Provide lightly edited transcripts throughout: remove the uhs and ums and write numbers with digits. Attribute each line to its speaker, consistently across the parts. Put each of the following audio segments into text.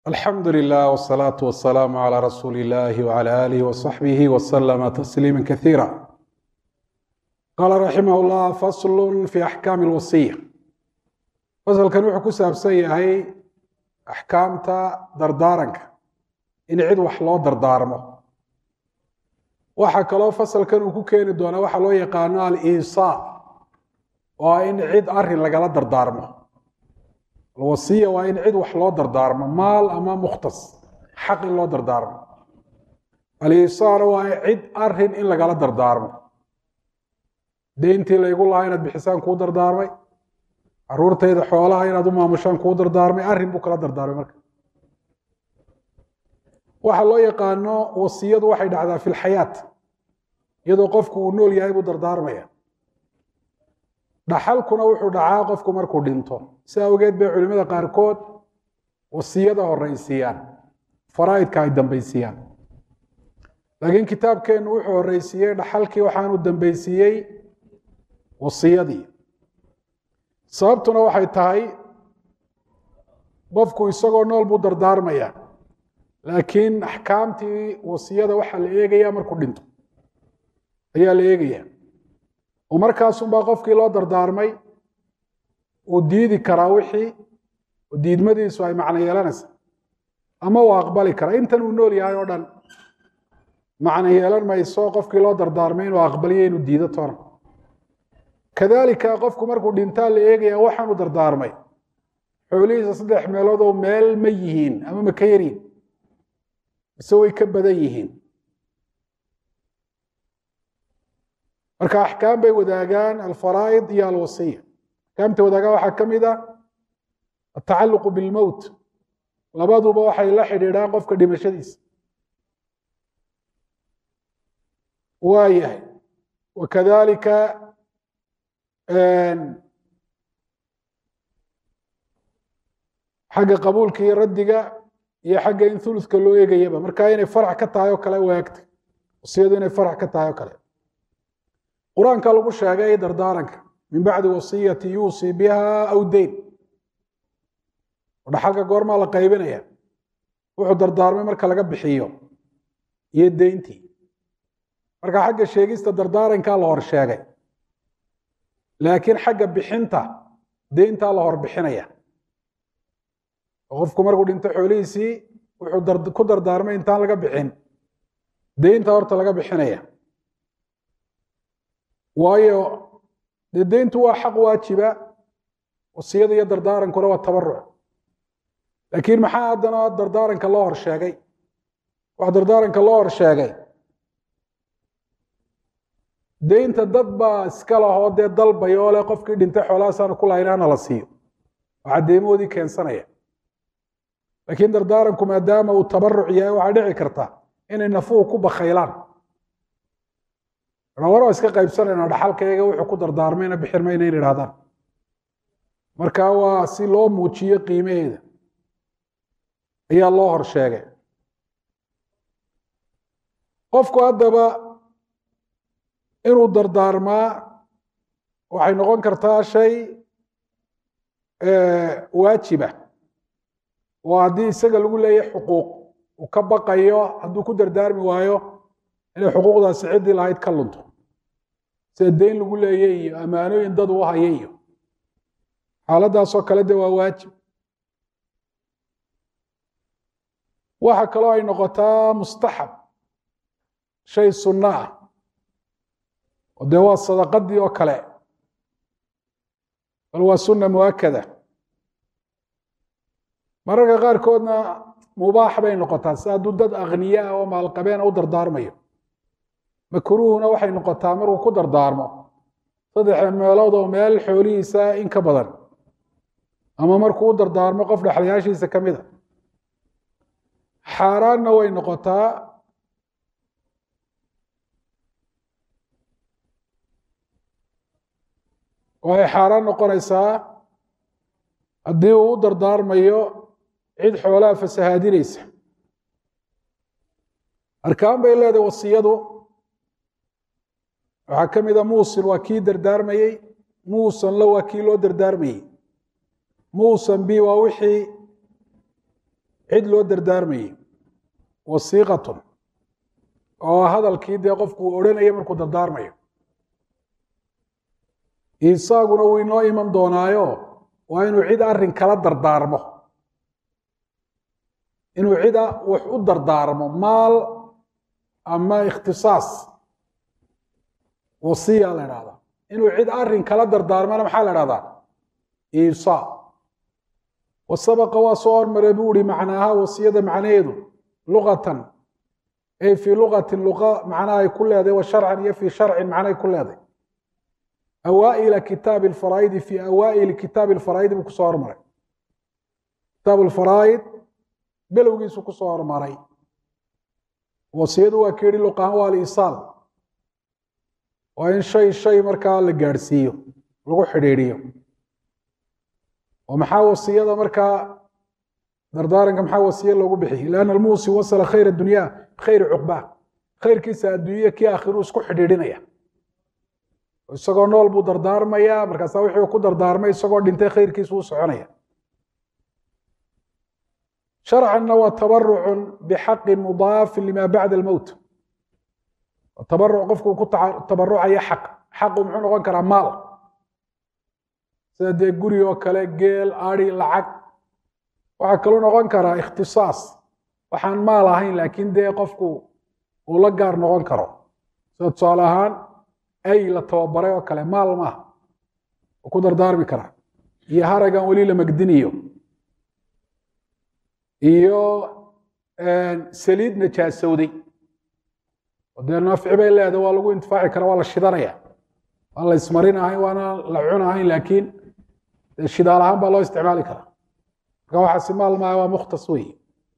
Speaker 1: الحمد لله والصلاة والسلام على رسول الله وعلى آله وصحبه وسلم تسليما كثيرا. قال رحمه الله فصل في أحكام الوصية. فصل كان وحكو سابسي هي أحكام دردارنك إن عد وحلو دردارمه وحكى له فصل كان وكو كين دونا وحلو يقانا الإيصاء وإن عد أرهن لقال دردارمه. الوصية وإن عد وحلو دردارمه مال أما مختص حق لو دردارمه. الإيصاء وإن عد أرهن إن لقال دردارمه deyntii la igu lahaa inaad bixisaan kuu dardaarmay caruurtayda xoolaha inaad u maamushaan kuu dardaarmay arrin buu kala dardaarmay marka waxa loo yaqaano wasiyadu waxay dhacdaa fil hayaat iyadoo qofku uu nool yahay buu dardaarmaya dhaxalkuna wuxuu dhacaa qofku markuu dhinto si awgeed bay culimada qaarkood wasiyada horeysiiyaan faraa'idka ay dambeysiyaan laakiin kitaabkeenu wuxuu horeysiiyay dhaxalkii waxaanu dambeysiyay wasiyadii sababtuna waxay tahay qofku isagoo nool buu dardaarmaya laakiin axkaamtii wasiyada waxa la eegaya markuu dhinto ayaa la eegaya oo markaas baa qofkii loo dardaarmay uu diidi karaa wixii diidmadiisu ay macno yeelanaysa ama uu aqbali karaa intan uu nool yahay oo dhan macno yeelan mayso qofkii loo dardaarmay inuu aqbaliyo inuu diido toona kadalika qofku markuu dhintaa la eegaya waxaanu dardaarmay xoolihiisa 3 meelood oo meel ma yihiin ama ma ka yariin mise way ka badan yihiin marka axkaam bay wadaagaan alfaraa'id iyo alwasiya axkaamta wadaagaan waxaa ka mid ah atacalluqu bilmowt labaduba waxay la xidhiidhaan qofka dhimashadiisa waayahay wakadalika xagga qabuulka iyo raddiga iyo xagga in thuluthka loo eegayaba marka inay farac ka tahay oo kale waagta wasiyadu inay farac ka tahay oo kale quraanka lagu sheegay dardaaranka min bacdi wasiyati yuusi biha aw dayn dhaxalka goorma la qaybinaya wuxuu dardaarmay marka laga bixiyo iyo deyntii marka xagga sheegista dardaaranka la hor sheegay laakiin xagga bixinta deynta la hor bixinaya qofku markuu dhinto xoolihiisii wuxuu ku dardaarmay intaan laga bixin deynta horta laga bixinaya waayo deyntu waa xaq waajiba wasiyada iyo dardaarankuna waa tabaruc laakiin maxaa haddana dardaaranka loo hor sheegay wax dardaaranka loo hor sheegay deynta dad baa iska lahoo dee dalbaya oo leh qofkii dhintay xoolahaasaana ku lahaynaana la siiyo waxaa deemoodii keensanaya laakiin dardaaranku maadaama uu tabaruc yahay waxaa dhici karta inay nafuhu ku bakhaylaan war iska qaybsanayna dhaxalkayga wuxuu ku dardaarmayna bixin mayna in idhahdaan marka waa si loo muujiyo qiimaheeda ayaa loo hor sheegay qofku haddaba inuu dardaarmaa waxay noqon kartaa shay waajiba oo haddii isaga lagu leeyahay xuquuq uu ka baqayo hadduu ku dardaarmi waayo inay xuquuqdaasi ciddii lahayd ka lunto sida deyn lagu leeyay iyo ammaanooyin dad u haya iyo xaaladaasoo kale de waa waajib waxa kaloo ay noqotaa mustaxab shay sunno ah oo dee waa sadaqadii oo kale bal waa sunna muakada mararka qaarkoodna mubaax bay noqotaa si hadduu dad akhniya ah oo maalqabeena u dardaarmayo makruuhuna waxay noqotaa markuu ku dardaarmo 3 meelood oo meel xoolihiisa in ka badan ama markuu u dardaarmo qof dhexlayaashiisa ka mid a xaaraanna way noqotaa waxay xaaraan noqonaysaa haddii uu u dardaarmayo cid xoolaha fasahaadinaysa arkaan bay leedahay wasiyadu waxaa ka mid a muusil waa kii dardaarmayey muusanla waa kii loo dardaarmayey muusan bi waa wixii cid loo dardaarmayey wasiiqatun oo hadalkii dee qofku uu odhanaya markuu dardaarmayo isaaguna wuu inoo iman doonaayo waa inuu cid arrin kala dardaarmo inuu cida wax u dardaarmo maal ama ikhtisaas wasiya la idhahdaa inuu cid arrin kala dardaarmana maxaa la idhahdaa iisa wasabaqa waa soo hormaray buu ihi macnaaha wasiyada macnaheedu luqatan ay fii luqatin luqa macnaha ay ku leedahay wa sharcan iyo fii sharcin macna ay ku leedahay awaaila kitaabi alfaraa'idi fii awaa'ili kitaabi alfaraa'idi buu kusoo hormaray kitaab alfaraa'id bilowgiisu kusoo hormaray wasiyadu waa ka yidhi luqahaan waa aliisaal waa in shay markaa la gaadhsiiyo lagu xidhiidhiyo oo maxaa wasiyada markaa dardaaranka maxaa wasiye loogu bixiyey lianna almuusi wasala khayr adunyaa bikhayri cuqbaa khayrkiisa adduunya kii aakhiruu isku xidhiidhinaya isagoo nool buu dardaarmayaa markaasaa wixii ku dardaarmay isagoo dhintay khayrkiisu u soconaya sharcanna waa tabarucun bixaqin mudaafin lima bacda almowt tabaruc qofku ku tabarucaya xaqu muxuu noqon karaa maal sida dee guri oo kale geel ari lacag waxaa kaluu noqon karaa ikhtisaas waxaan maal ahayn laakiin dee qofku uu la gaar noqon karo sida tusaale ahaan ay la tababaray oo kale maal maaha uu ku dardaarmi karaa iyo haragan weli la magdiniyo iyo saliid najaasowday oo dee nafci bay leedahay waa lagu intifaaci karaa waa la shidanaya waan la ismarin ahayn waana la cun ahayn laakiin shidaal ahaan baa loo isticmaali karaa marka waxaasi maal maaha waa mukhtas wey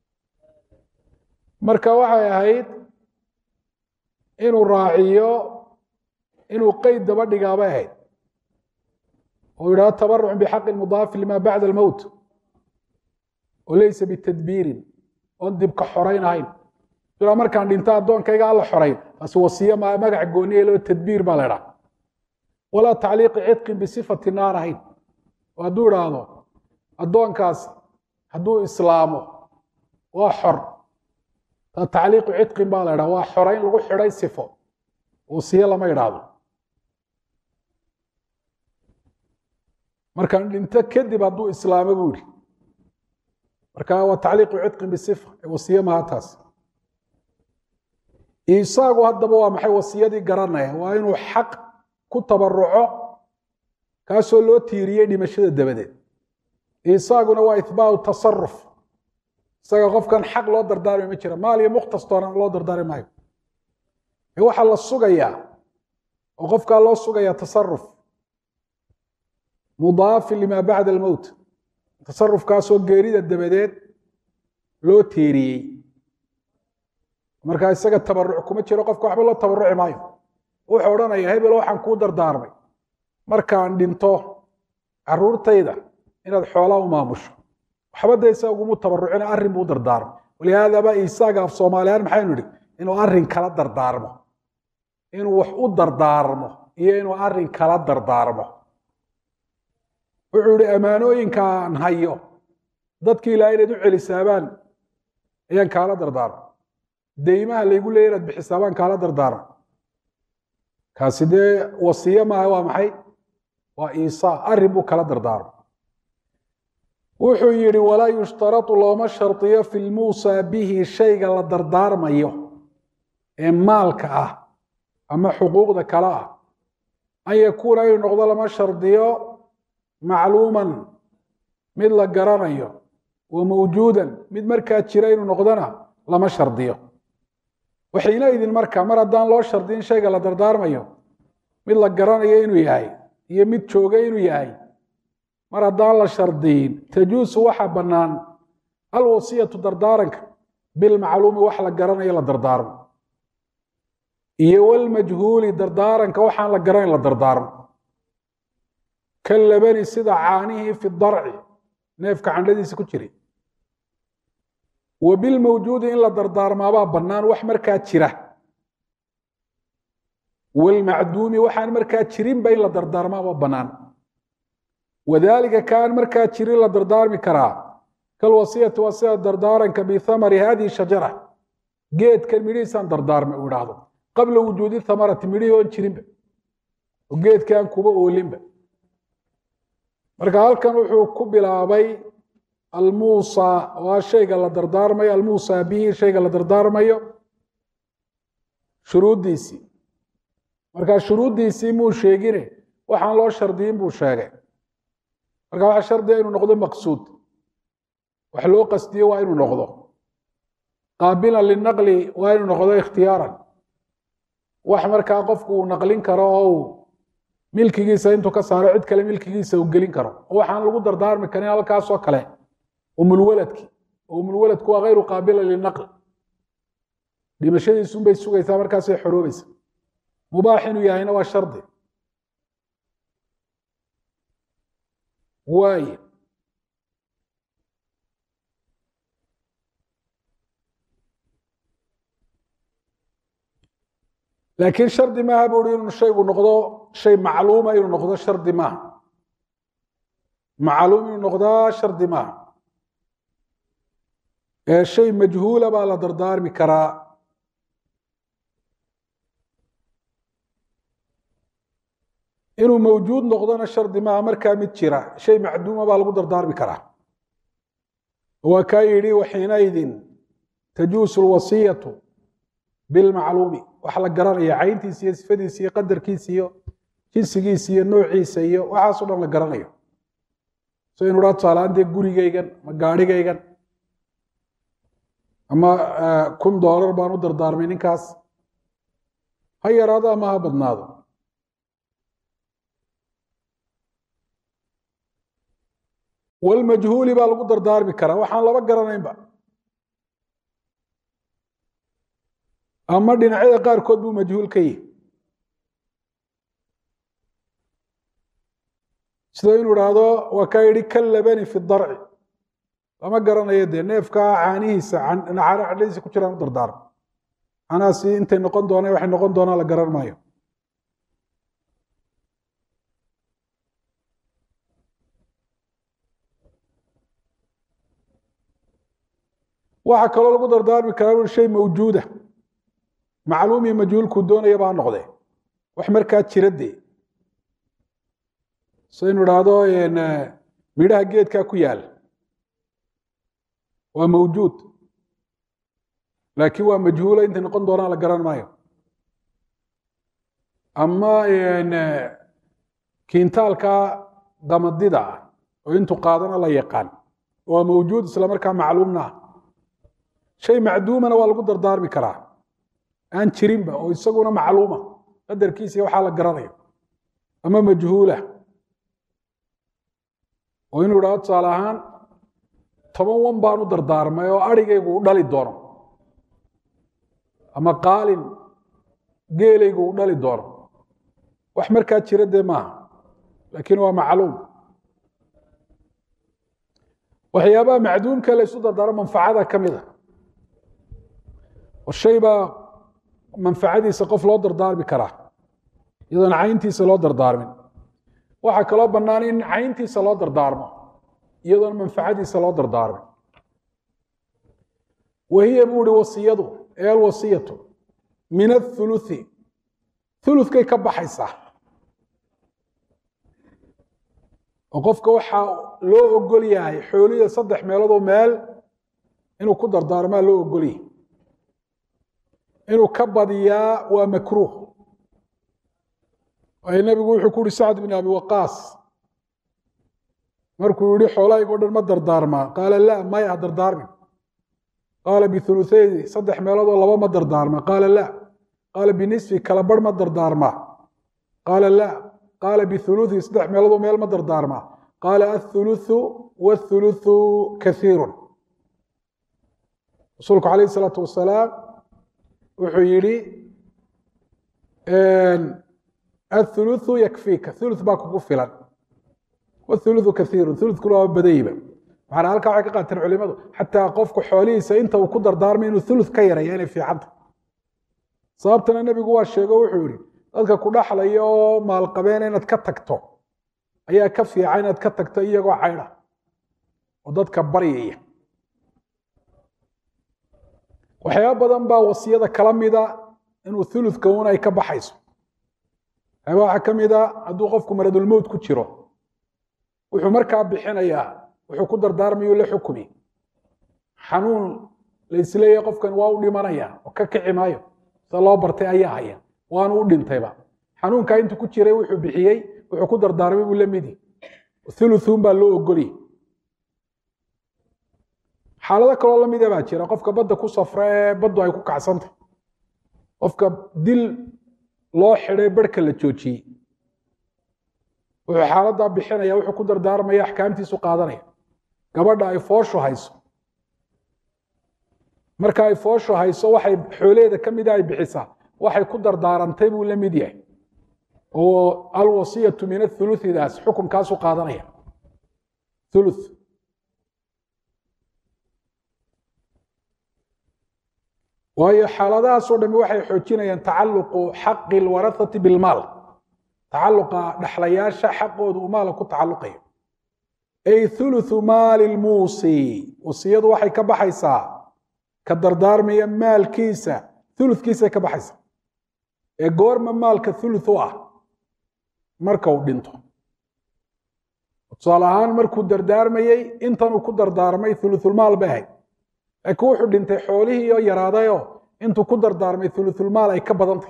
Speaker 1: marka waxay ahayd inuu raaciyo inuu qeyd daba dhigaabay ahayd oo yidhahdo tabarucun bixaqin mudaafin lima bacda almowt oo laysa bitadbiirin oon dibka xorayn ahayn ilaa markaan dhinta addoonkayga alla xorayn taasi wasiye magac gooniye loo tadbiir baa la idhaha walaa tacliiqi cidqin bisifati naar ahayn oo hadduu idhaahdo addoonkaas hadduu islaamo waa xor tacliiqu cidqin baa la idhaha waa xorayn lagu xidhay sifo wasiye lama idhaahdo markaan dhinto kadib hadduu islaamo buu ihi marka waa tacliiqu cidqin bisifa wasiye maha taas isaagu haddaba waa maxay wasiyadii garanaya waa inuu xaq ku tabaruco kaasoo loo tiiriyey dhimashada dabadeed isaaguna waa ihbaatu tasaruf isaga qofkan xaq loo dardaarmi ma jira maal iyo mukhtas toona loo dardaarmi maayo waxaa la sugayaa oo qofkaa loo sugayaa tasaruf mudaafin lima bacda almowt tasarufkaasoo geerida dabadeed loo tiiriyey markaa isaga tabaruc kuma jiro qofka waxba loo tabaruci maayo wuxuu odhanaya hebel waxaan kuu dardaarmay markaan dhinto caruurtayda inaad xoolaa u maamusho waxba dee isaga ugumu tabarucina arrin buu dardaarmo walihaadaba isaaga af soomaaliyan maxaynu idhi inuu arrin kala dardaarmo inuu wax u dardaarmo iyo inuu arrin kala dardaarmo wuxuu yihi ammaanooyinkaan hayo dadki ilaa inayd u celisaabaan ayaan kaala dardaarmo deymaha laygu leeya inaad bixisaabaan kaala dardaarmo kaasi dee wasiye maaha waa maxay waa iisaa arrin buu kala dardaarmo wuxuu yihi walaa yushtaratu looma shardiyo fi lmuusaa bihi shayga la dardaarmayo ee maalka ah ama xuquuqda kale ah an yakuuna inuu noqdo lama shardiyo macluuman mid la garanayo wa mawjuudan mid markaa jira inuu noqdona lama shardiyo waxiina idin marka mar haddaan loo shardiyin shayga la dardaarmayo mid la garanayo inuu yahay iyo mid jooga inuu yahay mar haddaan la shardiyin tajuusu waxa bannaan alwasiyatu dardaaranka bilmacluumi wax la garanayo la dardaarmo iyo walmajhuuli dardaaranka waxaan la garanayn la dardaarmo kalabani sida caanihii fi darci neefka candhadiisa ku jiray wa bilmawjuudi in la dardaarmaabaa bannaan wax markaa jira walmacduumi waxaan markaa jirinba in la dardaarmaaba bannaan wadaalika kaan markaa jirin la dardaarmi karaa kalwasiyati waa sida dardaaranka bithamari hadihi shajara geedkan midhihiisaan dardaarmay uu idhaahdo qabla wujuudi thamarati midhihii oon jirinba oo geedkaan kuba oolinba. marka halkan wuxuu ku bilaabay almuusa waa shayga la dardaarmayo, almuusa bihi shayga la dardaarmayo shuruuddiisii. marka shuruuddiisii muu sheegine waxaan loo shardiyin buu sheegay. marka waxaa shardiga inuu noqdo maqsuud, wax loo qasdiyo waa inuu noqdo. qaabilan linaqli waa inuu noqdo ikhtiyaaran, wax markaa qofku uu naqlin karo oo uu milkigiisa intuu ka saaro cid kale milkigiisa uu gelin karo. oo waxaan lagu dardaarmi karin halkaasoo kale umulwaladku waa hayru qaabila linaql, dhimashadiisunbay sugaysaa markaasay xoroobaysa. mubaax inuu yahayna waa shardi. waaye laakiin shardi maaha buu i inuu shaygu noqdo shay macluuma, inuu noqdo shardi maaha. macluum inuu noqdaa shardi maaha. shay majhuula baa la dardaarmi karaa. inuu mawjuud noqdona shardi maaha, markaa mid jira shay macduuma baa lagu dardaarmi karaa. waa kaa yidhi waxiinaidin tajuusu lwasiyatu bilmacluumi, wax la garanaya cayntiisa iyo sifadiisa iyo qadarkiisa iyo jinsigiisa iyo noociisa iyo waxaaso dhan la garanayo. so inu dhaa tusaalahaan dee gurigaygan ama gaarhigaygan ama $1,000 baan u dardaarmay ninkaas, ha yaraado ama ha badnaado. walmajhuuli baa lagu dardaarmi karaa waxaan laba garanaynba, ama dhinacyada qaarkood buu majhuul ka yihi. sida inuu idhaahdo waa kaa yidhi kalabani fi darci, lama garanayo dee neefkaa caanihiisa cadhadiisa ku jiraan u dardaarmo. canaasi intay noqon doonaan waxay noqon doonaan la garan maayo. waxaa kaloo lagu dardaarmi karaa shay mawjuuda, macluum iyo majhuulkuu doonayaba ha noqdee, wax markaa jira dee. so inu idhaahdo midhaha geedkaa ku yaal waa mawjuud, laakiin waa majhuula intay noqon doonaan la garan maayo. ama kiintaalka qamadida ah oo intuu qaadana la yaqaan waa mawjuud isla markaa macluumna ah. shay macduumana waa lagu dardaarmi karaa aan jirinba oo isaguna macluuma qadarkiisa waxaa la garanayo, ama majhuula oo inuu idhahdo tusaale ahaan 10 baan u dardaarmay oo arigaygu u dhali doono, ama qaalin geelaygu u dhali doono. wax markaa jira dee maaha, laakiin waa macluum. waxyaabaha macduumka la isu dardaaro manfacada ka mid a, oo shay baa manfacadiisa qof loo dardaarmi karaa iyadoon cayntiisa loo dardaarmin. waxaa kaloo bannaan in cayntiisa loo dardaarmo iyadoon manfacadiisa loo dardaarmin. wahiya buu ihi wasiyadu alwasiyatu min athuluthi, thuluthkay ka baxaysaa. oo qofka waxaa loo ogol yahay xoolida 3 meeloodoo meel inuu ku dardaarmaa loo ogol yahay. inuu ka badiyaa waa makruuh. waayo nebigu wuxuu ku yihi sacd bin abi waqaas markuu yihi xoolahaygo dhan ma dardaarmaa, qaala la maya ha dardaarmin. qaala biuluثayn 3 meeloodoo 2 ma dardaarmaa, qaala la. qaala binisfi kala barh ma dardaarmaa, qaala la. qaala biuluثi 3 meeloodoo meel ma dardaarmaa, qaala aلثuluثu wاثuluثu kaiiru. rasuulku calayh الsalaatu wasalaam wuxuu yihi aلثuluثu yakfiika, ثuluث baa kugu filan, wاثuluثu kaiiru, ثuluثkuna waa badayba. maxaana halkaa waxay ka qaateen culimadu xataa qofku xoolihiisa inta uu ku dardaarmay inuu ثuluث ka yaraya inay fiicanta. sababtana nebigu waa sheego wuxuu yihi dadka ku dhaxlaya oo maalqabeena inaad ka tagto ayaa ka fiican inaad ka tagto iyagoo caydha oo dadka baryaya waxyaabo badan baa wasiyada kala mida inuu thuluthka un ay ka baxayso. waxaa ka mida hadduu qofku maradulmowt ku jiro wuxuu markaa bixinayaa wuxuu ku dardaarmayo la xukumi xanuun la isleeyahay qofkan waa u dhimanaya oo ka kici maayo sida loo bartay ayaa haya waanu u dhintayba xanuunkaa intuu ku jiray wuxuu bixiyey wuxuu ku dardaarmay buu la midi thuluthun baa loo ogoliyey. xaalado kaloo la mida baa jira qofka badda ku safra ee baddu ay ku kacsantay qofka dil loo xidhay barhka la joojiyey wuxuu xaaladdaa bixinaya wuxuu ku dardaarmaya axkaamtiisu qaadanaya. gabadha ay fooshu hayso marka ay fooshu hayso waxay xooleeda ka mida ay bixisaa waxay ku dardaarantay buu la mid yahay oo alwasiyatu min athuluthidaas xukunkaasu qaadanaya thuluth. waayo xaaladahaasoo dhami waxay xoojinayaan tacaluqu xaqi alwarathati bilmaal tacaluqa dhaxlayaasha xaqooda uu maala ku tacaluqayo. ay thuluthu maali lmuusi wasiyadu waxay ka baxaysaa ka dardaarmaya maalkiisa thuluthkiisay ka baxaysaa ee goorma maalka thuluth u ah marka uu dhinto. tusaale ahaan markuu dardaarmayey intanuu ku dardaarmay thuluthulmaal bay ahayd laakiin wuxuu dhintay xoolihii oo yaraadayoo intuu ku dardaarmay thuluthulmaal ay ka badantay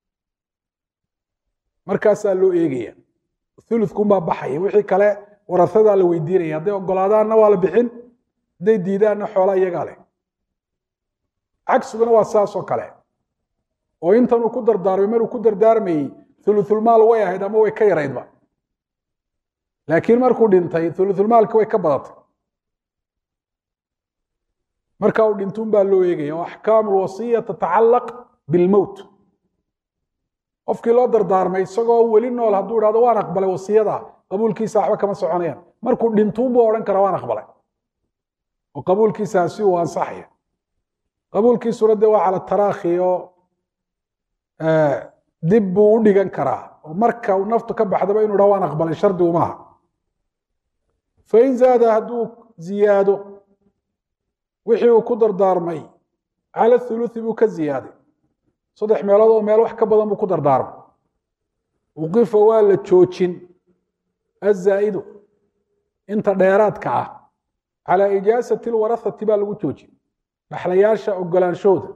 Speaker 1: markaasaa loo eegaya thuluthkunbaa baxaya wixii kale warahadaa la weydiinaya hadday ogolaadaanna waa la bixin hadday diidaanna xoolaa iyagaa leh. cagsiguna waa saasoo kale oo intanuu ku dardaarmay maruu ku dardaarmayey thuluthulmaal way ahayd ama way ka yaraydba laakiin markuu dhintay thuluthulmaalki way ka badatay marka uu dhintuun baa loo eegaya oo axkaamu lwasiya tatacallaq bilmowt. qofkii loo dardaarmay isagoo weli nool hadduu idhahdo waan aqbalay wasiyada qabuulkiisa waxba kama soconayaan markuu dhintuun buu odhan karaa waan aqbalay oo qabuulkiisaasi uu ansaxaya. qabuulkiisuna dee waa cala taraakhi oo dib buu u dhigan karaa oo marka uu naftu ka baxdaba inu dhaho waan aqbalay shardi umaaha. fain zaada hadduu ziyaado wixii uu ku dardaarmay cala thuluthi buu ka ziyaaday 3 meelood oo meel wax ka badan buu ku dardaarmay uqifa waa la joojin azaa'idu inta dheeraadka ah calaa ijaasati lwarathati baa lagu joojin dhaxlayaasha ogolaanshooda.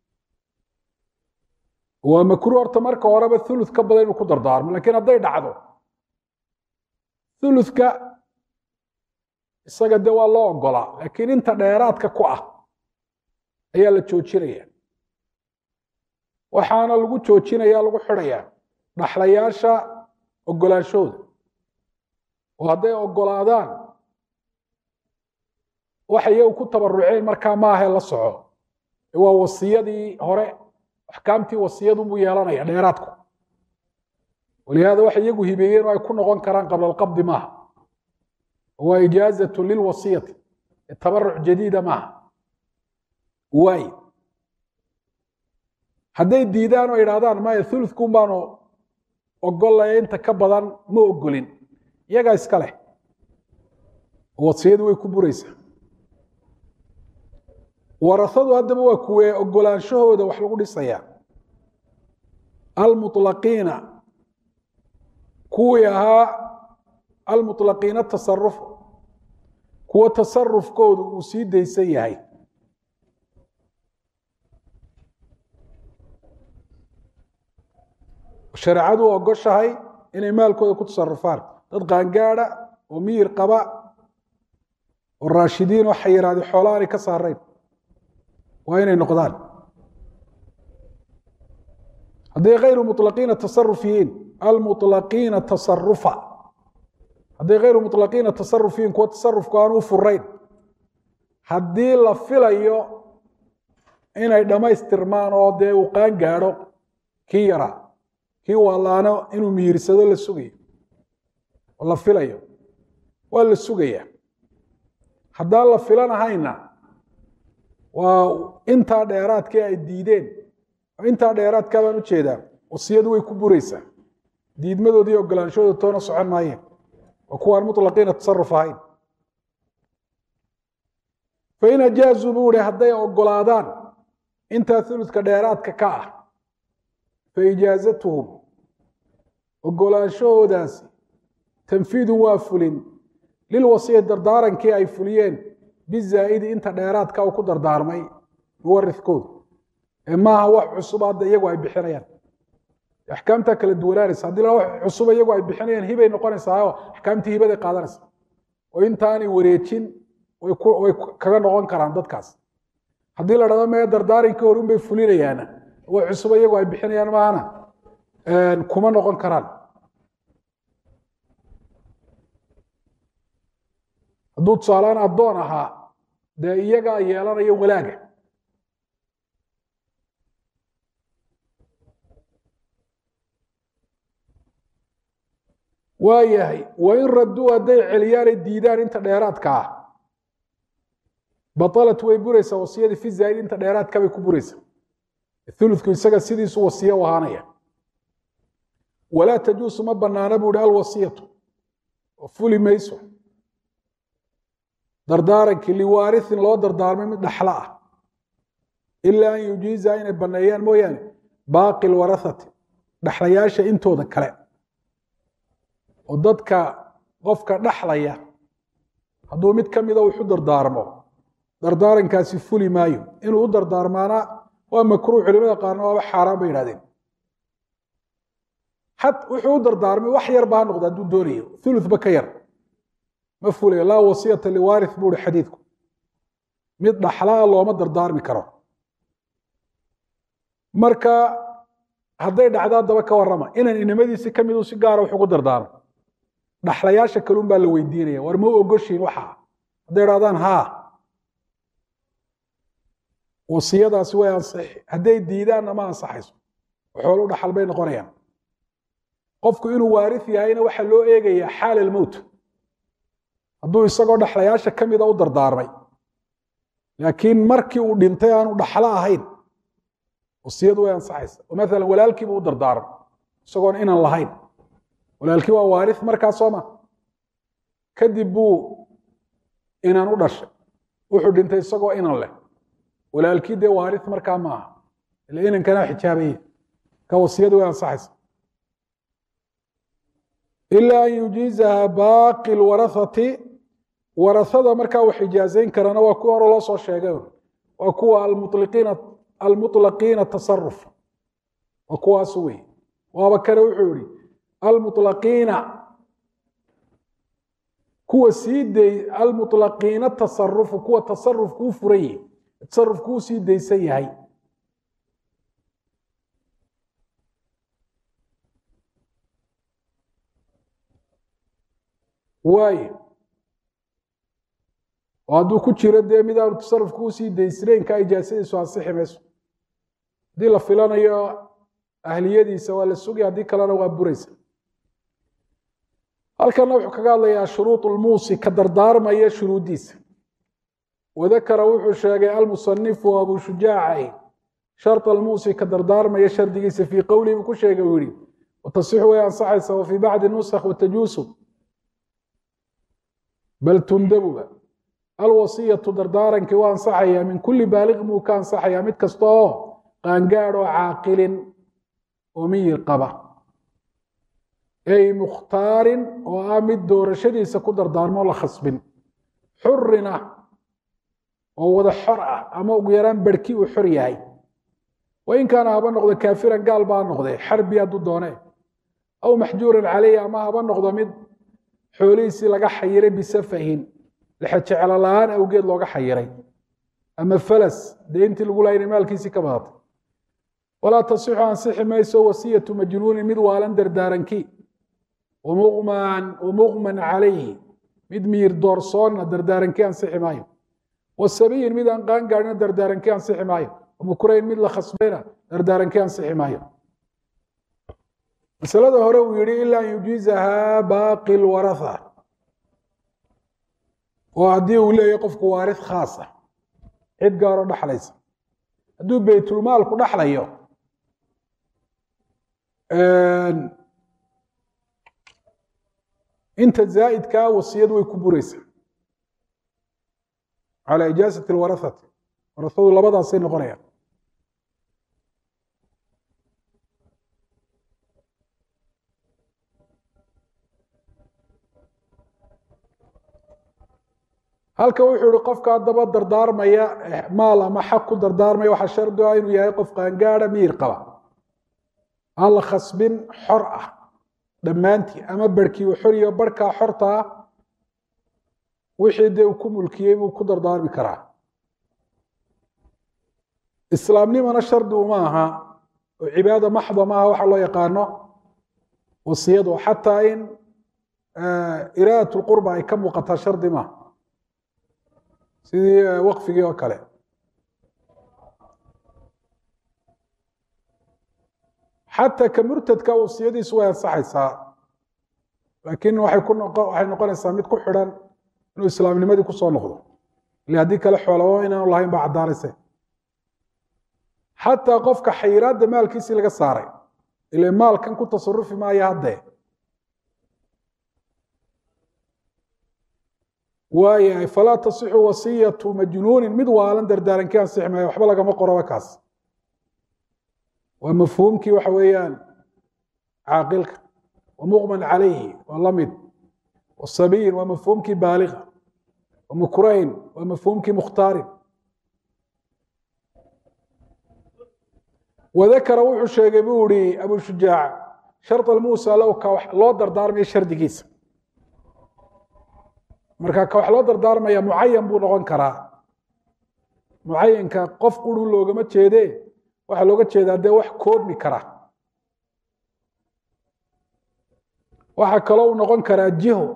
Speaker 1: waa makruuh horta marka horeba thuluth ka badan inuu ku dardaarmo laakiin hadday dhacdo thuluthka isaga de waa loo ogolaa laakiin inta dheeraadka ku ah ayaa la joojinaya waxaana lagu joojinaya lagu xidhaya dhaxlayaasha ogolaanshooda oo hadday ogolaadaan waxa iyagu ku tabaruceen markaa maahae la soco waa wasiyadii hore axkaamtii wasiyadu buu yeelanaya dheeraadku walihaada waxay iyagu hibeeyeen oo ay ku noqon karaan qabla alqabdi maaha waa ijaazatu lilwasiyati tabaruc jadiida maaha. waay hadday diidaan oo idhaahdaan maya thuluthkun baanu ogolaya inta ka badan ma ogolin iyagaa iska leh wasiyadu way ku buraysaa. warahadu haddaba waa kuwee ogolaanshahooda wax lagu dhisaya almutlaqiina kuwii ahaa almutlaqiina tasaruf kuwa tasarufkoodu uu sii daysan yahay shareecadu ogoshahay inay maalkooda ku tasarufaan dad qaangaada oo miyir qaba oo raashidiin oo xayiraadi xoolo aanay ka saarayn waa inay noqdaan. hadday hayru mutlaqiina tasaruf yihiin almutlaqiina tasarufa hadday hayru mutlaqiina tasaruf yihiin kuwa tasarufku aan u furayn haddii la filayo inay dhammaystirmaan oo dee uu qaan gaadho kii yaraa kii waalaano inuu mihirsado la sugayo oo la filayo waa la sugaya. haddaan la filanahayna waa intaa dheeraadkii ay diideen intaa dheeraadkaa baan u jeedaa wasiyadu way ku buraysaa diidmadoodii ogolaanshooda toona socon maayeen waa kuwaan mutlaqiina tasaruf ahayn. fain ajaazuu buu ihi hadday ogolaadaan intaa thuluthka dheeraadka ka ah fa ijaazatuhum ogolaanshahoodaasi tanfiidun waa fulin lilwasiya dardaarankii ay fuliyeen bizaa'idi inta dheeraadka uu ku dardaarmay muwarithkoodu ee maaha wax cusub hadda iyagu ay bixinayaan axkaamta kala duwanaanaysa haddii wax cusub iyagu ay bixinayaan hibay noqonaysaa oo axkaamtii hibaday qaadanaysa oo intaanay wareejin way kaga noqon karaan dadkaas haddii la dhahdo mee dardaarankii hore unbay fulinayaana wax cusub iyagu ay bixinayaan maahana kuma noqon karaan hadduu tusaalaan addoon ahaa dee iyagaa yeelanayo walaaga waa yahay wain radduu hadday celiyaanay diidaan inta dheeraadka ah batalat way buraysaa wasiyadii fi zaa'id inta dheeraadka bay ku buraysaa thuluthku isaga sidiisu wasiyo u ahaanaya walaa tajuusu ma banaana buu ihi alwasiyatu oo fuli mayso dardaarankii liwaarihin loo dardaarmay mid dhaxlo ah ilaa an yujiiza inay baneeyaan mooyaane baaqi lwarahati dhaxlayaasha intooda kale oo dadka qofka dhaxlaya hadduu mid ka mida wuxu dardaarmo dardaarankaasi fuli maayo inuu u dardaarmaana waa makruuh culimada qaarna waaba xaaraan bay yidhahdeen wuxuu u dardaarmay wax yar baa noqda hadduu doonayo thuluthba ka yar ma fulayo laa wasiyata liwaarith buu hi xadiidku mid dhaxlaa looma dardaarmi karo marka hadday dhacdaa daba ka warrama inan inamadiisi ka miduu si gaara wax ugu dardaarmo dhaxlayaasha kalun baa la weydiinaya war ma u ogoshiin waxa hadday idhahdaan haa wasiyadaasi way ansixi hadday diidaanna ma ansaxayso xoolu dhaxal bay noqonayaan qofku inuu waarith yahayna waxaa loo eegayaa xaal almowt hadduu isagoo dhaxlayaasha ka mida u dardaarmay laakiin markii uu dhintay aanu dhaxlo ahayn wasiyadu way ansaxaysa oo maalan walaalkiiba u dardaarmay isagoon inan lahayn walaalkii waa waarith markaa sooma kadib buu inan u dhashay wuxuu dhintay isagoo inan leh walaalkii dee waarith markaa maaha ila inankana xijaabaye ka wasiyadu way ansaxaysa ilaa an yujiizaha baaqi lwarahati warahada markaa wax ijaazayn karana waa kuwa hore loo soo sheegay waa kuwa almutlaqiina tasaruf waa kuwaas wey waaba kale wuxuu yihi almutlaqiina kuwa almutlaqiina tasarufu kuwa tasarufkuu furan yahi tasarufkuu sii daysan yahay waaye oo hadduu ku jiro dee mid aanu tasarufku usii daysnayn ka ijaasadiisu ansixi mayso haddii la filanayo ahliyadiisa waa la sugaya haddii kalena waa buraysa halkana wuxuu kaga hadlayaa shuruud lmuusi ka dardaarmaya shuruuddiisa wadakara wuxuu sheegay almusanifu abu shujaaci shart almuusi ka dardaarmaya shardigiisa fii qowlihi buu ku sheegay uu yihi watasixu way ansaxaysa wa fii bacdi nusakh watajuusu bal tundabuba alwasiyatu dardaarankii waa ansaxaya min kulli baaliq buu ka ansaxaya mid kasta oo qaangaadh oo caaqilin oo miyir qaba ay mukhtaarin oo ah mid doorashadiisa ku dardaarmo la khasbin xurin ah oo wada xor ah ama ugu yaraan barhkii uu xor yahay wain kaana haba noqdo kaafiran gaal baa noqde xarbi hadduu doone aw maxjuuran caleyhi ama haba noqdo mid xoolihiisii laga xayiray bisafahin lexejeclo la-aan awgeed looga xayiray ama falas dee intii lagu laayna maalkiisii ka badatay walaa tasixu ansixi mayso wasiyatu majnuunin mid waalan dardaarankii wamuqman calayhi mid miyir doorsoonna dardaarankii ansixi maayo wasabiyin mid aan qaan gaadhina dardaarankii ansixi maayo wamukurayn mid la khasbayna dardaarankii ansixi maayo masalada hore uu yihi ilaa an yujiizaha baaqi lwaratha oo haddii uu leeyahy qofku waarith khaas ah cid gaaroo dhaxlaysa hadduu baytulmaalku dhaxlayo inta zaa'idkaa wasiyadu way ku buraysaa calaa ijaazati lwarathati warathadu labadaasay noqonayaan halkan wuxuu yihi qofka haddaba dardaarmaya maal ama xaq ku dardaarmaya waxaa shardi ah inuu yahay qof qaangaadha miyir qaba aan la khasbin xor ah dhammaantii ama barhkii uu xor iyo barhkaa xorta ah wixii dee uu ku mulkiyey buu ku dardaarmi karaa islaamnimana shardi uma aha oo cibaada maxda maaha waxa loo yaqaano wasiyadu xataa in iraadat lqurba ay ka muuqataa shardi maaha sidii waqfigii oo kale xataa ka murtadka wasiyadiisu way ansaxaysaa laakiin waxay noqonaysaa mid ku xidhan inuu islaamnimadii kusoo noqdo ile haddii kale xoolabo inaanu lahayn baa caddaanayse xataa qofka xayiraadda maalkiisii laga saaray ile maalkan ku tasarufi maayo haddee waayahay falaa tasixu wasiyatu majnuunin mid waalan dardaarankii ansixi maayo waxba lagama qoroba kaas waa mafhuumkii waxa weeyaan caaqilka wamuqman calayhi waa la mid wasabiyin waa mafhuumkii baaliga wamukrahin waa mafhuumkii mukhtaarin wadakara wuxuu sheegay buu ihi abu shujaac shard almuusa low ka loo dardaarmaya shardigiisa marka ka wax loo dardaarmaya mucayan buu noqon karaa mucayanka qof qurun loogama jeedee waxaa looga jeedaa dee wax koobmi kara waxaa kaloo uu noqon karaa jiho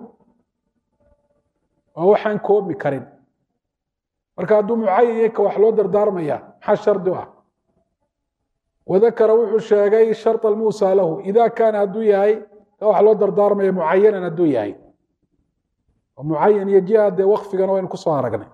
Speaker 1: waa waxaan koobmi karin marka hadduu mucayan yahay ka wax loo dardaarmaya maxaa shardi u ah wadakara wuxuu sheegay shard almuusa lahu ida kaana hadduu yahay ka wax loo dardaarmaya mucayanan hadduu yahay mucayan iyo jiha dee waqfigana waynu kusoo aragnay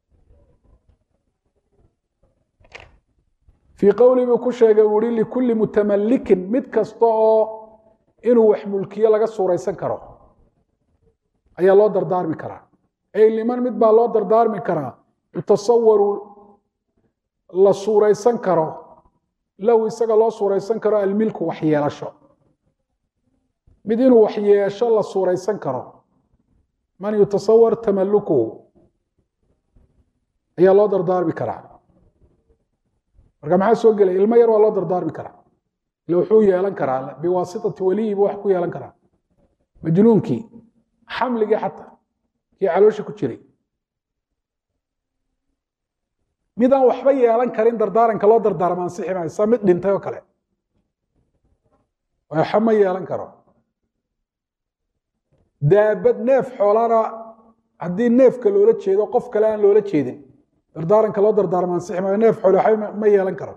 Speaker 1: fii qowli buu ku sheegay uu ihi likulli mutamalikin mid kasta oo inuu wax mulkiyo laga suuraysan karo ayaa loo dardaarmi karaa ay liman mid baa loo dardaarmi karaa yutasawaru la suuraysan karo lahu isaga loo suuraysan karo almilku waxyeelasho mid inuu waxyeesho la suuraysan karo man yutasawar tamalukuhu ayaa loo dardaarmi karaa marka maxaa soo gelay ilmo yar waa loo dardaarmi karaa ile wuxuu yeelan karaa biwaasitati waliyi buu wax ku yeelan karaa majnuunkii xamligii xataa kii caloosha ku jiray midaan waxba yeelan karin dardaaranka loo dardaarma ansixi maayo saa mid dhintay oo kale waxa ma yeelan karo daabad neef xoolana haddii neefka loola jeedo qof kale aan loola jeedin dardaaranka loo dardaarma ansixi maayo neef xoole ma yeelan karo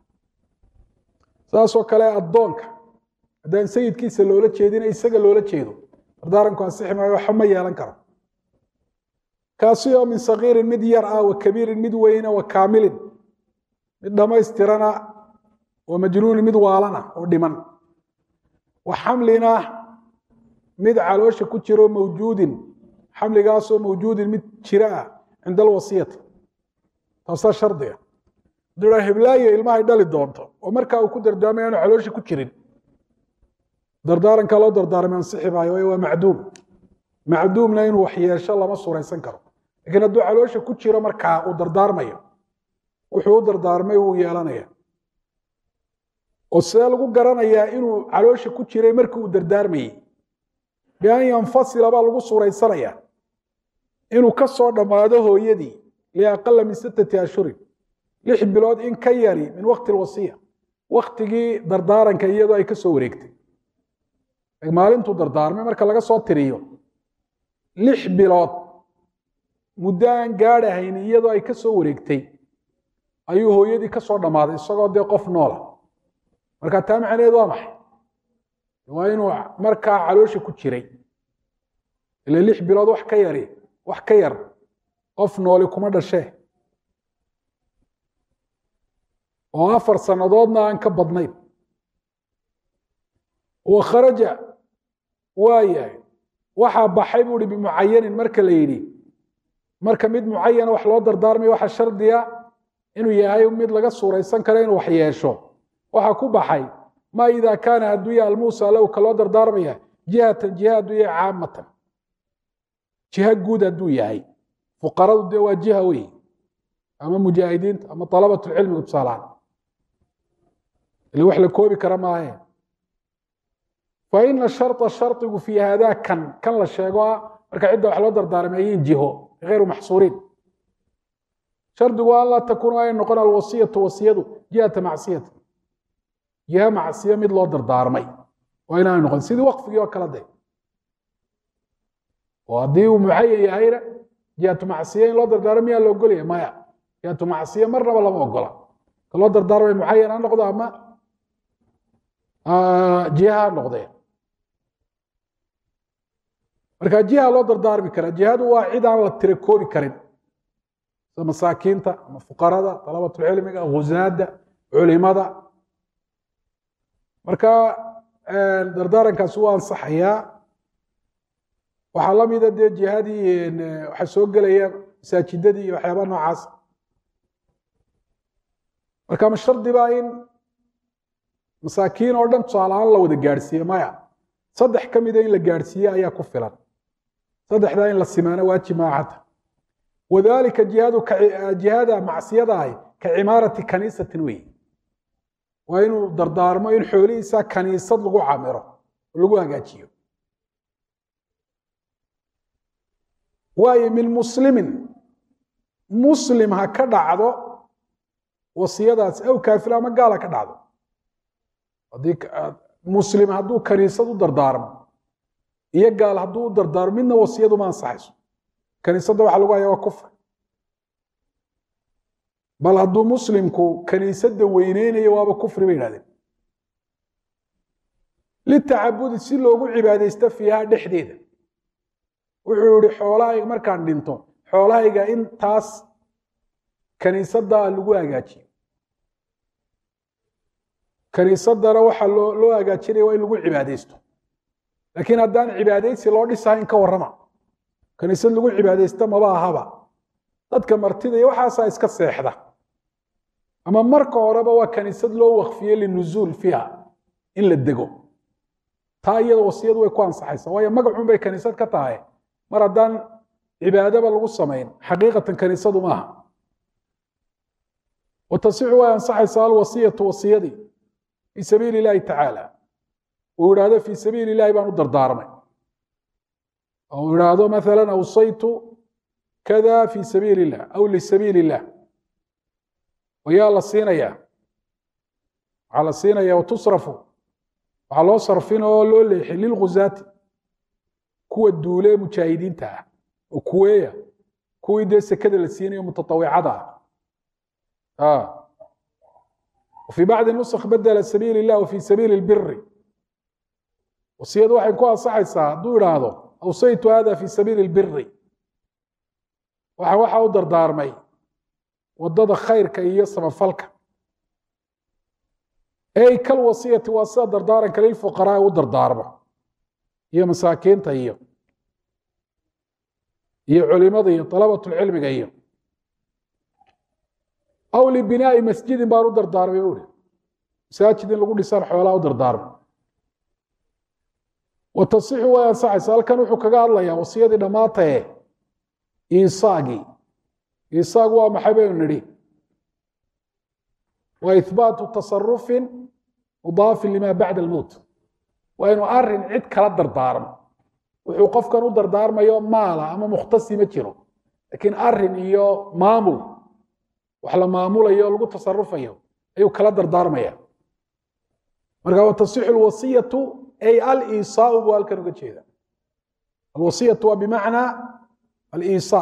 Speaker 1: saasoo kale addoonka haddaan sayidkiisa loola jeedin isaga loola jeedo dardaaranku ansixi maayo waxa ma yeelan karo kaasi oo min sagiirin mid yar ah wa kabiirin mid weyna wa kaamilin mid dhammaystirana wa majnuunin mid waalana oo dhiman wa xamlina mid caloosha ku jiro mawjuudin xamligaasoo mawjuudin mid jira ah cinda alwasiyati taasaa shardiga hadduu heblaayo ilmahay dhali doonto oo markaa uu ku dardaarmay aanu caloosha ku jirin dardaaranka loo dardaarmay ansixi maayo waayo waa macduum macduumna inuu waxyeesho lama suuraysan karo lakiin hadduu caloosha ku jiro markaa uu dardaarmayo wuxuu u dardaarmay wuu yeelanaya oo sidee lagu garanayaa inuu caloosha ku jiray markii uu dardaarmayey bian yanfasila baa lagu suuraysanaya inuu ka soo dhammaado hooyadii liaqala min 6 ashhurin 6 bilood in ka yari min waqti alwasiya waqtigii dardaaranka iyadoo ay ka soo wareegtay maalintuu dardaarmay marka laga soo tiriyo 6 bilood muddo aan gaadhahayn iyadoo ay ka soo wareegtay ayuu hooyadii ka soo dhammaaday isagoo dee qof noola marka taa macnaheedu waa maxay waa inuu markaa caloosha ku jiray ilaa 6 bilood wax ka yar qof nooli kuma dhashee oo 4 sannadoodna aan ka badnayn wa kharaja waayahay waxaa baxay buu ihi bimucayanin marka la yidhi marka mid mucayana wax loo dardaarmayo waxaa shardiya inuu yahay mid laga suuraysan karo inuu wax yeesho waxaa ku baxay ma idaa kaana hadduu yahay almuusa low ka loo dardaarmaya jihatan jiha hadduu yahay caamatan jiha guud hadduu yahay fuqaradu dee waa jiha wey ama mujaahidiinta ama dalabatulcilmiga tusaalahaan ile wax la koobi kara maahe faina sharطa shardigu fi haadaa kan la sheego marka cidda wax loo dardaarmay ayin jiho غayru maxsuuriin shardigu an laa takuuna ay noqon alwasiyatu wasiyadu jihata macsiyati jiha macsiya mid loo dardaarmay waa inaanay noqon sidii waqfigii oo kale de oo haddii uu mucayan yahayna jihatu macsiya in loo dardaarmo miyaa la ogolaya maya jihatu macsiya marnaba lama ogola ka loo dardaarmay mucayan ha noqdo ama jiha ha noqdeen marka jiha loo dardaarmi karaa jihadu waa cid aan la tira koobi karin sida masaakiinta ama fuqarada dalabatulcilmiga ghuzaada culimada marka dardaarankaasi waa ansaxayaa waxaa la mida dee jihadii waxaa soo gelaya masaajidadii iyo waxyaabaha noocaas marka ma shardi baa in masaakiin oo dhan tusaale ahaan la wada gaadhsiiye maya 3 ka mida in la gaadhsiiye ayaa ku filan 3daa in la simaano waajib maaxata wadalika jihada macsiyada ahi ka cimaarati kaniisatin wey waa inuu dardaarmo in xoolihiisa kaniisad lagu camiro oo lagu hagaajiyo waayo min muslimin muslim ha ka dhacdo wasiyadaas aw kaafir ama gaala ka dhacdo haddii muslim hadduu kaniisad u dardaarmo iyo gaal hadduu u dardaarmo midna wasiyadu ma ansaxayso kaniisadda waxa lagu hayaa waa kufr bal hadduu muslimku kaniisadda weyneynayo waaba kufri bay yidhahdeen litacabudi si loogu cibaadaysto fiiha dhexdeeda wuxuu yihi xoolahayga markaan dhinto xoolahayga intaas kaniisadda lagu hagaajiyo kaniisaddana waxaa loo hagaajinaya waa in lagu cibaadaysto laakiin haddaan cibaadaysi loo dhisahayn ka warrama kaniisad lagu cibaadaysto maba ahaba dadka martida iyo waxaasaa iska seexda ama marka horeba waa kaniisad loo waqfiyey linuzuul fiiha in la dego taa iyada wasiyadu way ku ansaxaysaa waayo magacun bay kaniisad ka tahay mar haddaan cibaadaba lagu samayn xaqiiqatan kaniisadu maaha watasixu way ansaxaysaa alwasiyatu wasiyadii fii sabiili illaahi tacaala uu idhaahdo fii sabiili illahi baan u dardaarmay oo uu idhaahdo maala awsaytu kada fii sabiili illah aw lisabiili illah wayaa la siinayaa waxaa la siinaya watusrafu waxaa loo sarfin oo loo leexin lilghuzaati kuwa duule mujaahidiinta ah oo kuweeya kuwii dee sekada la siinayo mutatawicada ah وفي بعض النسخ بدل سبيل الله وفي سبيل البر وصيد waxay ku ansaxaysaa haduu yiraahdo awsaytu hada fi sabiil albir waxa u dardaarmay wadada khayrka iyo samafalka ay kal wasiyati wasa dardaaranka lil fuqaraa u dardaarmo iyo masaakiinta iyo culimada iyo talabatul cilmiga iyo aw libinaa'i masjidin baan u dardaarmay uri masaajid in lagu dhisaan xoolaa u dardaarmay watasixu way ansaxaysa halkan wuxuu kaga hadlayaa wasiyadii dhammaatae iisaagii iisaagu waa maxay baynu nidhi waa ihbaatu tasarufin mudaafin lima bacda almowt waa inuu arin cid kala dardaarmo wuxuu qofkan u dardaarmayo maala ama mukhtasi ma jiro laakiin arin iyo maamul wax la maamulayo lagu tasarufayo ayuu kala dardaarmaya marka watasixu alwasiyatu ay aliisaau buu halkan uga jeeda alwasiyatu waa bimacnaa aliisaa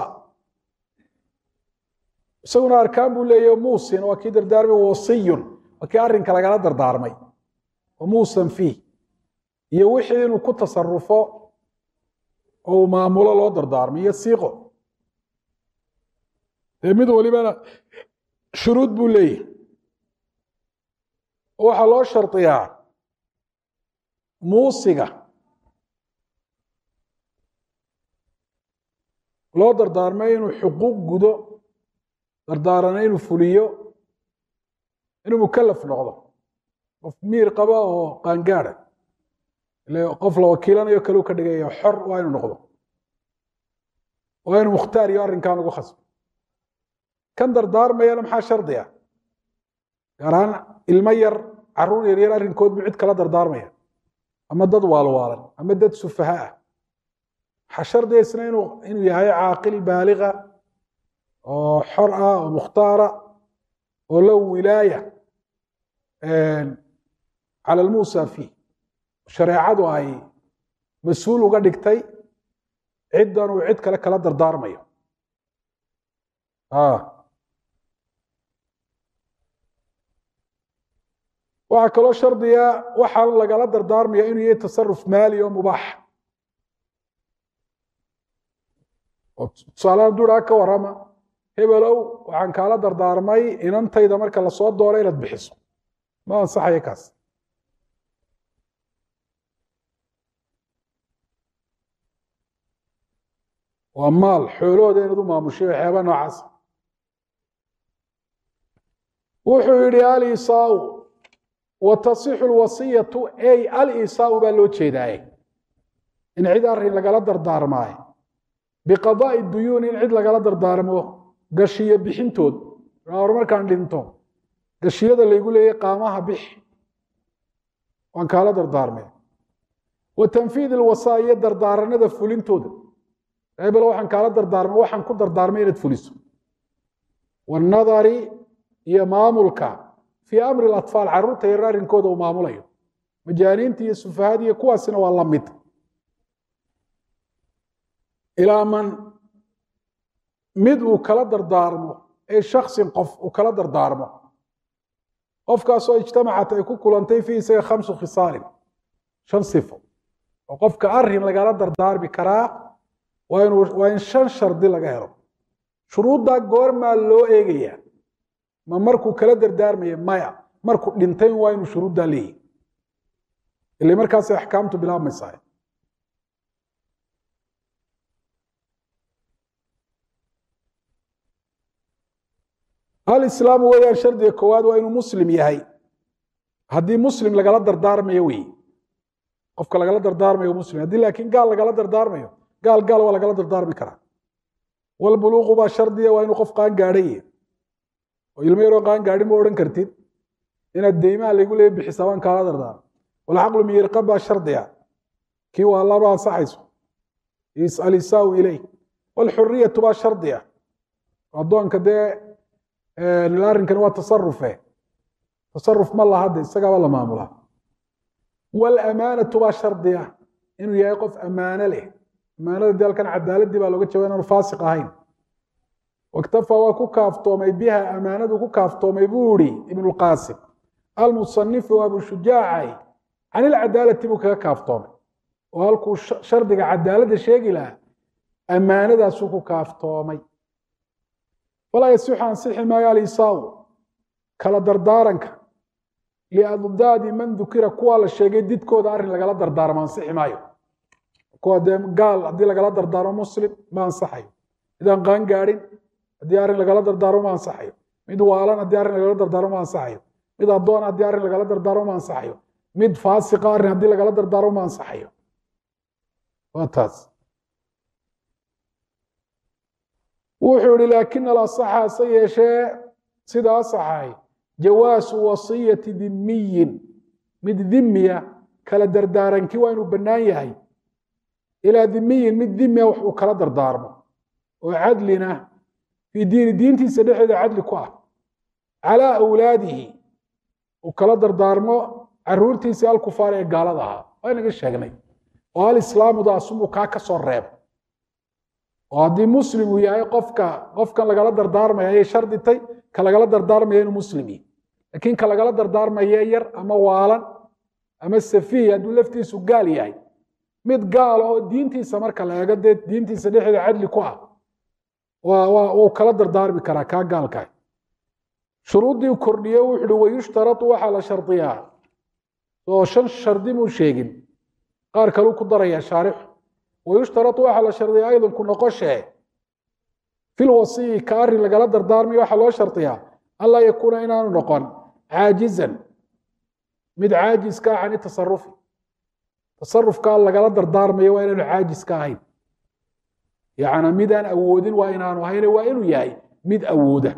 Speaker 1: isaguna arkaan buu leeyahy muusin waa kii dardaarmay wasiyun waa kii arrinka lagala dardaarmay wa muusan fiih iyo wixii inuu ku tasarufo oo uu maamulo loo dardaarmay iyo siiqo dee mid walibana shuruud buu leeyahy waxaa loo shardiyaa muusiga loo dardaarmay inuu xuquuq gudo dardaarana inuu fuliyo inuu mukalaf noqdo qof miir qaba oo qaangaada ile qof la wakiilanayo kaluu ka dhigaya xor waa inuu noqdo waa inuu mukhtaar iyo arrinkan ugu khasbo kan dardaarmayana maxaa shardi ah gaar ahaan ilmo yar carruur yaryar arrinkood buu cid kala dardaarmaya ama dad waalwaalan ama dad sufaha ah waxaa shardiga isna inuu yahay caaqil baaliga oo xor ah oo mukhtaara oo lahu wilaaya cala almuusa fiih shareecadu ay mas-uul uga dhigtay ciddan uu cid kale kala dardaarmayo waxaa kaloo shardiga waxaan lagala dardaarmaya inuu yahay tasaruf maali oo mubaax oo tusaalahaan duraa ka warrama hebelow waxaan kaala dardaarmay inantayda marka lasoo dooro inaad bixiso ma ansaxayo kaas waa maal xoolahooda inaad u maamushay waxyaaba noocaas wuxuu yidhi alisaau watasixu alwasiyatu ay alisaau baa loo jeedaaye in cid arrin lagala dardaarmaayo biqadaa'i duyuun in cid lagala dardaarmo gashiyo bixintood hor markaan dhinto gashiyada laygu leeyahy qaamaha bix waan kaala dardaarmay wa tanfiid alwasaaiya dardaaranada fulintooda hebel waxaan kaala dardaarmay waxaan ku dardaarmay inaad fuliso wanadari iyo maamulka fii amri alatfaal carruurta yar arrinkooda uu maamulayo majaaniinta iyo sufahada iyo kuwaasina waa la mid ilaa man mid uu kala dardaarmo ee shaksin qof uu kala dardaarmo qofkaasoo ijtamacat ay ku kulantay fii isaga 5 khisaalin 5 sifo oo qofka arrin lagala dardaarmi karaa waa in 5 shardi laga helo shuruuddaa goormaa loo eegayaa ma markuu kala dardaarmaya maya markuu dhintay waa inuu shuruuddaa leeyahy ila markaasay axkaamtu bilaabmaysaa alislaamu weeyaan shardiga koowaad waa inuu muslim yahay haddii muslim lagala dardaarmayo wey qofka lagala dardaarmayo muslim haddii laakiin gaal lagala dardaarmayo gaal waa lagala dardaarmi karaa walbuluuqu baa shardiya waa inuu qof qaan gaadhay oo ilmo yaroo qaan gaadhin ma odhan kartid inaad deymaha laygu leeya bixisaa waan kaala dardaarmo walcaqlu miyirqa baa shardiya kii waa laba ansaxayso alisaau ileyh walxuriyatu baa shardiya addoonka dee arrinkan waa tasarufe tasaruf ma laha de isagaaba la maamulaa walamaanatu baa shardiya inuu yahay qof ammaano leh ammaanada dee halkan cadaaladii baa looga jawaab inaanu faasiq ahayn waktafa waa ku kaaftoomay biha ammaanadu ku kaaftoomay buu ihi ibnulqaasim almusanifu abu shujaacay can ilcadaalati buu kaga kaaftoomay oo halkuu shardiga cadaaladda sheegi lahaa ammaanadaasuu ku kaaftoomay walaa yasixu ansixi maayo alisaau kala dardaaranka liaddaadi man dukira kuwaa la sheegay didkooda arrin lagala dardaarmo ansixi maayo kuwa dee gaal haddii lagala dardaarmo muslim ma ansaxayo mid aan qaan gaadhin haddii arrin lagala dardaarmo ma ansaxayo mid waalan haddii arrin lagala dardaarmo ma ansaxayo mid addoon haddii arrin lagala dardaarmo ma ansaxayo mid faasiqa arrin haddii lagala dardaarmo ma ansaxayo waa taas wuxuu ihi laakin alasaxa hase yeeshee sida asaxay jawaasu wasiyati dhimiyin mid dhimiya kala dardaarankii waa inuu bannaan yahay ilaa dhimiyin mid dhimiya wax uu kala dardaarmo oo cadlina fii diini diintiisa dhexeeda cadli ku ah calaa awlaadihi uu kala dardaarmo caruurtiisii alkufaar ee gaalada ahaa waa inaga sheegnay oo alislaamudaasumuu kaa ka soo reeb oo haddii muslim uu yahay qofkan lagala dardaarmaya ayay sharditay ka lagala dardaarmaya inuu muslim yahay laakiin ka lagala dardaarmaya yar ama waalan ama safiih hadduu laftiisu gaal yahay mid gaala oo diintiisa marka la eego dee diintiisa dhexeeda cadli ku ah wuu kala dardaarmi karaa kaa gaalkaah shuruuddii kordhiye wuxu uhi wayushtaratu waxaa la shardiyaa oo 5 shardi muu sheegin qaar kaluu ku daraya shaarixu wayushtaratu waxaa la shardiyaa aydan ku noqoshee fil wasiyi ka arrin lagala dardaarmayo waxaa loo shardiyaa anlaa yakuuna inaanu noqon caajizan mid caajiska ah cani tasarufi tasarufkaa lagala dardaarmayo waa inaanu caajiska ahayn yacni midaan awoodin waa inaanu hayne waa inuu yahay mid awooda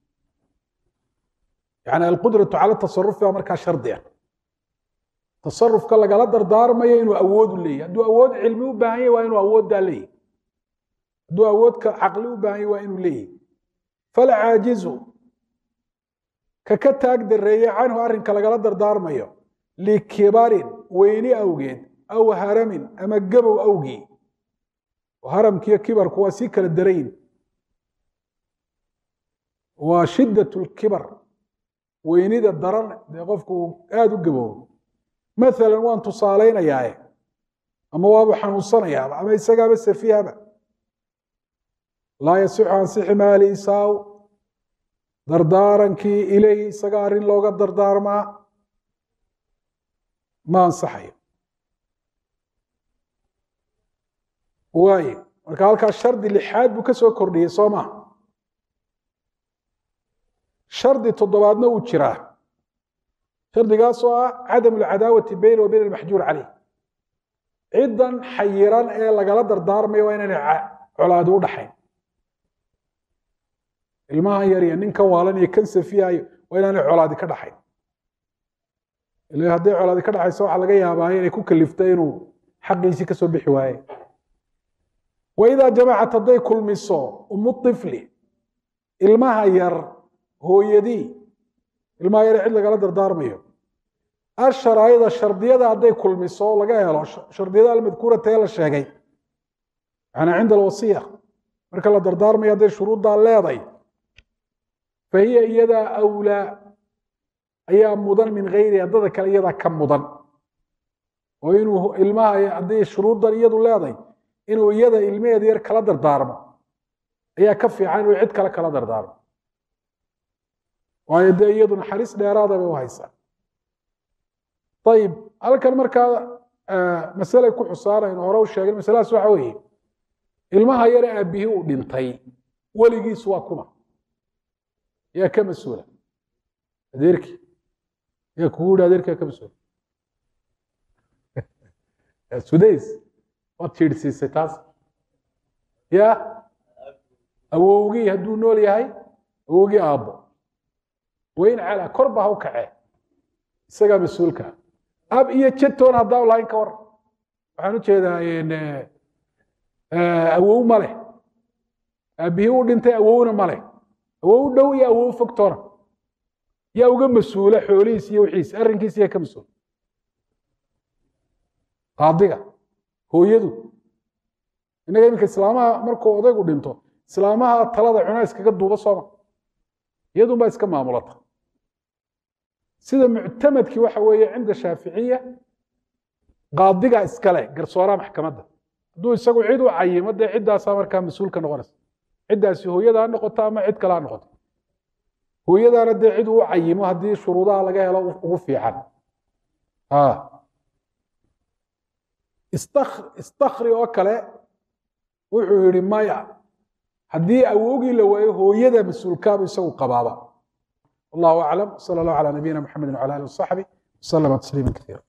Speaker 1: yacni alqudratu cala tasarufi baa markaa shardi ah tasarufka lagala dardaarmayo inuu awood u leeyahy hadduu awood cilmi u baahan yahy waa inuu awooddaa leeyahy hadduu awoodka caqli u baahan yahy waa inuu leeyahy falcaajizu ka taag dareeye canhu arrinka lagala dardaarmayo likibarin weyni awgeed aw haramin ama gabow awgii haramkiiyo kibarku waa sii kala darayin waa shiddat lkibar weynida daran dee qofku aada u gaboobo maalan waan tusaalaynayaa ama waaba xanuunsanayaaba ama isagaaba safihaba laa yasixu ansixi maali isaaw dardaarankii ilayhi isaga arrin looga dardaarmaa ma ansaxayo waaye marka halkaas shardi lixaad buu ka soo kordhiyey soo maha shardi toddobaadna wuu jiraa shardigaasoo ah cadam alcadaawati bayna wa bayna almaxjuur caleyh ciddan xayiran ee lagala dardaarmayo waa inaanay colaadi u dhaxayn ilmahan yar iyo ninkan waalan iyo kan safiyayo waa inaanay colaadi ka dhaxayn ila hadday colaadi ka dhaxayso waxaa laga yaabaa inay ku kalifto inuu xaqiisii kasoo bixi waaye waidaa jamacat hadday kulmiso umu ifli ilmaha yar hooyadii ilmaha yar cid lagala dardaarmayo asharaa'ida shardiyada hadday kulmiso laga helo shardiyada almadkuurata ee la sheegay macnaa cinda alwasiya marka la dardaarmayo hadday shuruuddaa leeday fahiya iyadaa awlaa ayaa mudan min gayriha dada kale iyadaa ka mudan oo inuu ilmaha hadday shuruuddan iyadu leeday inuu iyada ilmaheeda yar kala dardaarmo ayaa ka fiican inuu cid kale kala dardaarmo waayo dee iyadu naxariis dheeraada bay u haysaa ayib halkan markaa masalay ku xusaanayno hore u sheegin masaladaas waxa weeye ilmaha yare aabbihii uu dhintay weligiisu waa kuma yaa ka mas-uula adeerkii yaa kugu yidhi adeerkiyaa ka mas-uula sudays waad jiidhsiisay taas ya awowgii hadduu nool yahay awowgii aabbo weyn calaa kor baa ha u kacee isagaa mas-uulka ab iyo jetoon haddaan lahayn ka war waxaan u jeedaa awow ma leh aabbihii u dhintay awowna ma leh awow dhow iyo awow fogtoona yaa uga mas-uula xoolihiis iyo wixiisa arrinkiisa yaa ka mas-uul qaadiga hooyadu innaga iminka islaamaha markuu odaygu dhinto islaamaha talada cunaa iskaga duuba sooma iyadun baa iska maamulata sida muctamadkii waxa weeye cinda shaaficiya qaadiga iskale garsooraha maxkamadda hadduu isagu cid u cayimo dee ciddaasaa markaa mas-uulka noqonaysa ciddaasi hooyada ha noqoto ama cid kale ha noqoto hooyadaana dee cid uu cayimo haddii shuruudaha laga helo ugu fiican istakri oo kale wuxuu yihi maya haddii awowgii la waayo hooyada mas-uulkaabu isagu qabaaba wallahu aclam sala allahu calaa nabiyina maxamedi wcala alihi wasaxbi wasalama tasliima kaiira